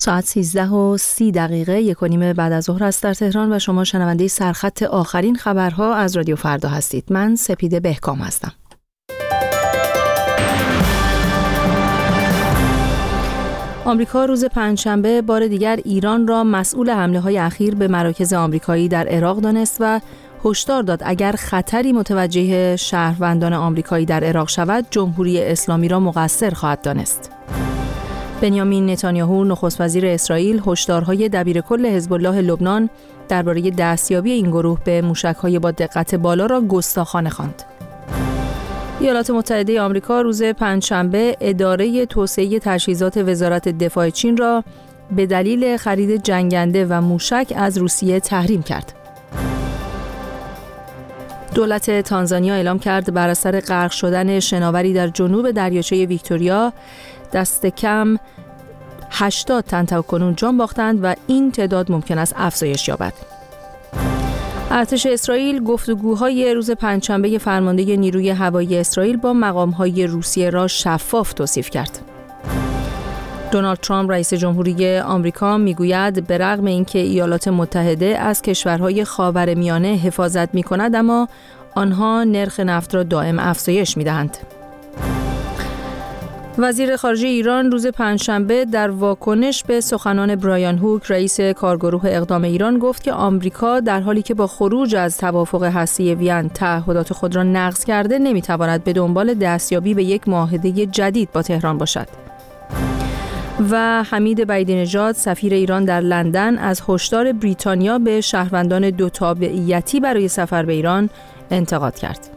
ساعت 13:30 1:30 بعد از ظهر است در تهران و شما شنونده سرخط آخرین خبرها از رادیو فردا هستید. من سپیده بهکام هستم. آمریکا روز پنجشنبه بار دیگر ایران را مسئول حمله‌های اخیر به مراکز آمریکایی در عراق دانست و هشدار داد اگر خطری متوجه شهروندان آمریکایی در عراق شود، جمهوری اسلامی را مقصر خواهد دانست. بنیامین نتانیاهو نخست وزیر اسرائیل هشدارهای دبیرکل حزب الله لبنان درباره دستیابی این گروه به موشک‌های با دقت بالا را گستاخانه خواند. ایالات متحده آمریکا روز پنجشنبه اداره توسعه تجهیزات وزارت دفاع چین را به دلیل خرید جنگنده و موشک از روسیه تحریم کرد. دولت تانزانیا اعلام کرد بر اثر غرق شدن شناوری در جنوب دریاچه ویکتوریا دست کم 80 تن تاکنون جان باختند و این تعداد ممکن است افزایش یابد. ارتش اسرائیل گفتگوهای روز پنجشنبه فرمانده نیروی هوایی اسرائیل با مقام‌های روسیه را شفاف توصیف کرد. دونالد ترامپ رئیس جمهوری آمریکا میگوید به رغم اینکه ایالات متحده از کشورهای خاورمیانه حفاظت می‌کند، اما آنها نرخ نفت را دائم افزایش می‌دهند. وزیر خارجه ایران روز پنجشنبه در واکنش به سخنان برایان هوک رئیس کارگروه اقدام ایران گفت که آمریکا در حالی که با خروج از توافق هسته‌ای وین تعهدات خود را نقض کرده، نمی‌تواند به دنبال دستیابی به یک معاهده جدید با تهران باشد. و حمید بعیدی‌نژاد سفیر ایران در لندن از هشدار بریتانیا به شهروندان دو تابعیتی برای سفر به ایران انتقاد کرد.